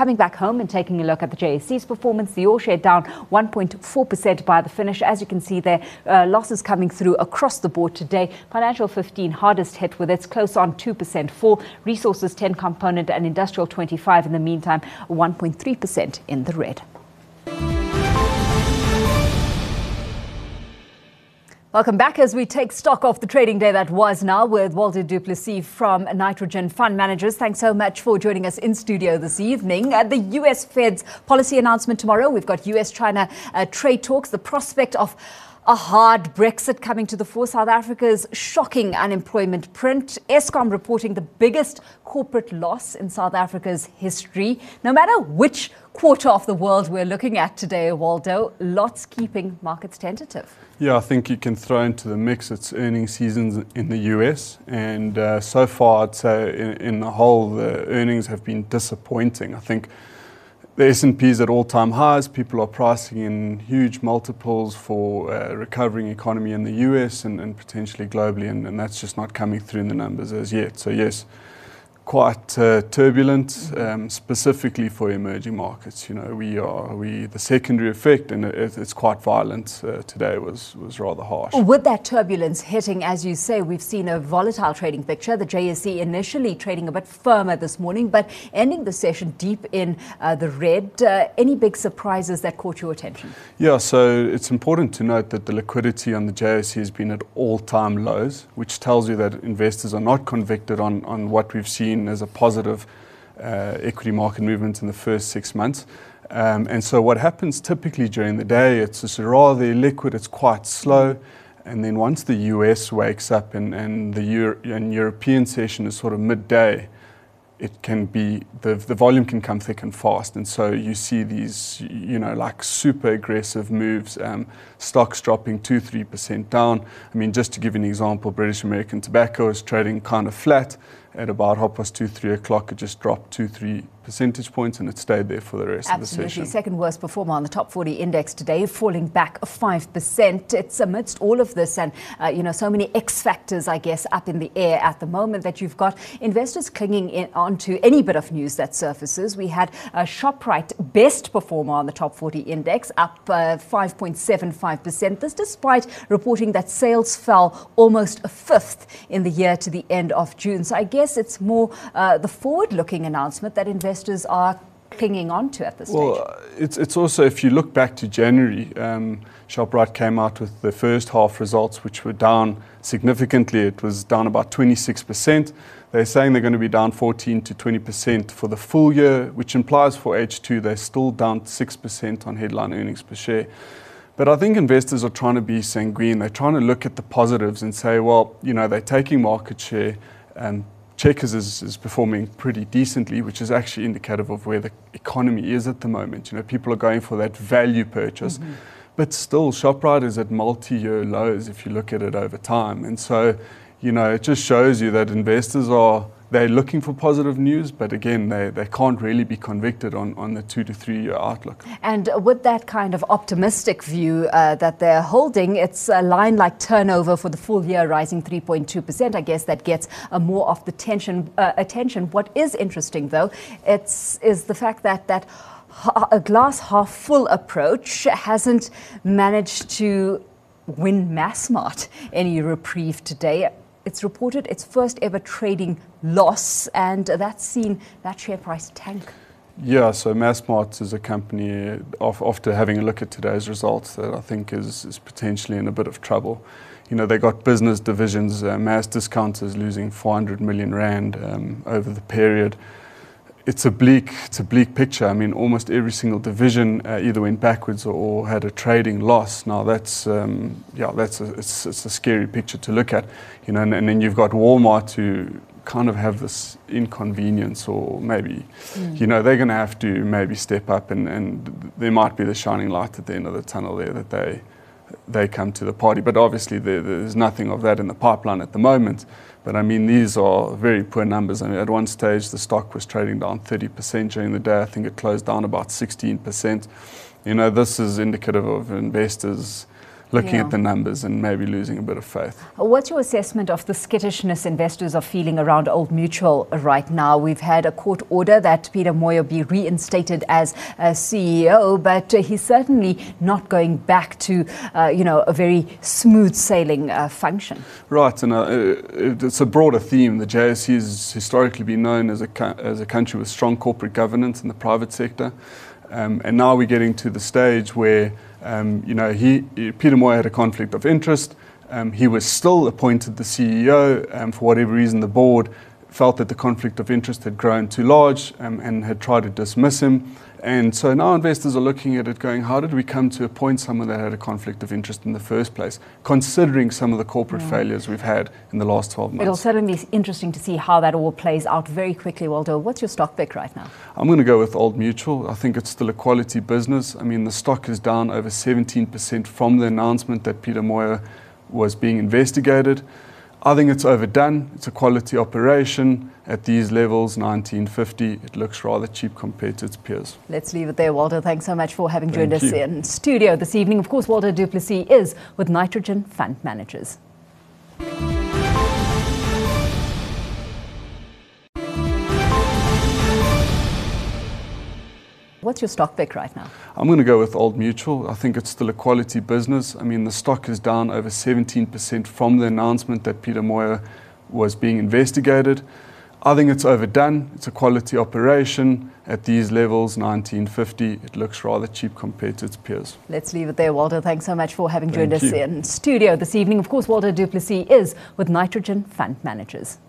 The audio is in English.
coming back home and taking a look at the JSE's performance, the All Share down 1.4% by the finish. As you can see there, losses coming through across the board today. Financial 15 hardest hit with its close on 2% fall. Resources 10 component and industrial 25 in the meantime 1.3% in the red. Welcome back as we take stock of the trading day that was now with Walter du Plessis from Nitrogen Fund Managers. Thanks so much for joining us in studio this evening. The US Fed's policy announcement tomorrow. We've got US-China trade talks, the prospect of a hard Brexit coming to the fore. South Africa's shocking unemployment print. Eskom reporting the biggest corporate loss in South Africa's history. No matter which quarter of the world we're looking at today, Waldo, lots keeping markets tentative. Yeah, I think you can throw into the mix its earnings seasons in the US, and so far I'd say in the whole the earnings have been disappointing. I think the S&P is at all-time highs. People are pricing in huge multiples for a recovering economy in the US and potentially globally, and that's just not coming through in the numbers as yet. So yes, quite turbulent, specifically for emerging markets. You know, the secondary effect, and it's quite violent today, was rather harsh. With that turbulence hitting, as you say, we've seen a volatile trading picture. The JSE initially trading a bit firmer this morning, but ending the session deep in the red. Any big surprises that caught your attention? Yeah, so it's important to note that the liquidity on the JSE has been at all-time lows, which tells you that investors are not convicted on what we've seen as a positive equity market movement in the first 6 months. And so what happens typically during the day, it's just rather illiquid, it's quite slow. And then once the US wakes up and the European session is sort of midday, it can be, the volume can come thick and fast. And so you see these, you know, like super aggressive moves, stocks dropping 2-3% down. I mean, just to give you an example, British American Tobacco is trading kind of flat. At about 2:30, 3 o'clock, it just dropped 2-3 percentage points, and it stayed there for the rest of the session. Absolutely. Second worst performer on the top 40 index today, falling back 5%. It's amidst all of this and, so many X factors, I guess, up in the air at the moment that you've got investors clinging onto any bit of news that surfaces. We had Shoprite, best performer on the top 40 index, up 5.75%. This despite reporting that sales fell almost a fifth in the year to the end of June. So I guess it's more the forward-looking announcement that investors are clinging on to at this stage. Well, it's also, if you look back to January, Shoprite came out with the first half results, which were down significantly. It was down about 26%. They're saying they're going to be down 14 to 20% for the full year, which implies for H2 they're still down 6% on headline earnings per share. But I think investors are trying to be sanguine. They're trying to look at the positives and say, well, they're taking market share. Checkers is performing pretty decently, which is actually indicative of where the economy is at the moment. People are going for that value purchase. Mm-hmm. But still, Shoprite is at multi-year lows if you look at it over time. And so, it just shows you that investors they're looking for positive news, but again, they can't really be convicted on the 2 to 3 year outlook. And with that kind of optimistic view that they're holding, it's a line like turnover for the full year rising 3.2%. I guess that gets more of the attention. What is interesting, though, is the fact that a glass half full approach hasn't managed to win Massmart any reprieve today. It's reported its first ever trading loss, and that's seen that share price tank. Yeah, so Massmart is a company, after having a look at today's results, that I think is potentially in a bit of trouble. They got business divisions, Mass Discounters losing 400 million rand over the period. It's a bleak picture. I mean, almost every single division either went backwards or had a trading loss. Now it's a scary picture to look at, and then you've got Walmart who kind of have this inconvenience, or maybe, they're going to have to maybe step up, and there might be the shining light at the end of the tunnel there that they come to the party. But obviously there's nothing of that in the pipeline at the moment. But I mean, these are very poor numbers. I mean, at one stage, the stock was trading down 30% during the day. I think it closed down about 16%. This is indicative of investors looking at the numbers and maybe losing a bit of faith. What's your assessment of the skittishness investors are feeling around Old Mutual right now? We've had a court order that Peter Moyo be reinstated as CEO, but he's certainly not going back to, a very smooth sailing function. Right, and it's a broader theme. The JSE has historically been known as a country with strong corporate governance in the private sector. And now we're getting to the stage where, Peter Moyo had a conflict of interest. He was still appointed the CEO. For whatever reason, the board felt that the conflict of interest had grown too large and had tried to dismiss him. And so now investors are looking at it going, how did we come to appoint someone that had a conflict of interest in the first place, considering some of the corporate failures we've had in the last 12 months? It'll certainly be interesting to see how that all plays out very quickly, Waldo. What's your stock pick right now? I'm going to go with Old Mutual. I think it's still a quality business. I mean, the stock is down over 17% from the announcement that Peter Moyo was being investigated. I think it's overdone. It's a quality operation. At these levels, 1950, it looks rather cheap compared to its peers. Let's leave it there, Waldo. Thanks so much for having joined us in studio this evening. Of course, Waldo du Plessis is with Nitrogen Fund Managers. What's your stock pick right now? I'm going to go with Old Mutual. I think it's still a quality business. I mean, the stock is down over 17% from the announcement that Peter Moyo was being investigated. I think it's overdone. It's a quality operation. At these levels, 1950, it looks rather cheap compared to its peers. Let's leave it there, Waldo. Thanks so much for having joined us in studio this evening. Of course, Waldo du Plessis is with Nitrogen Fund Managers.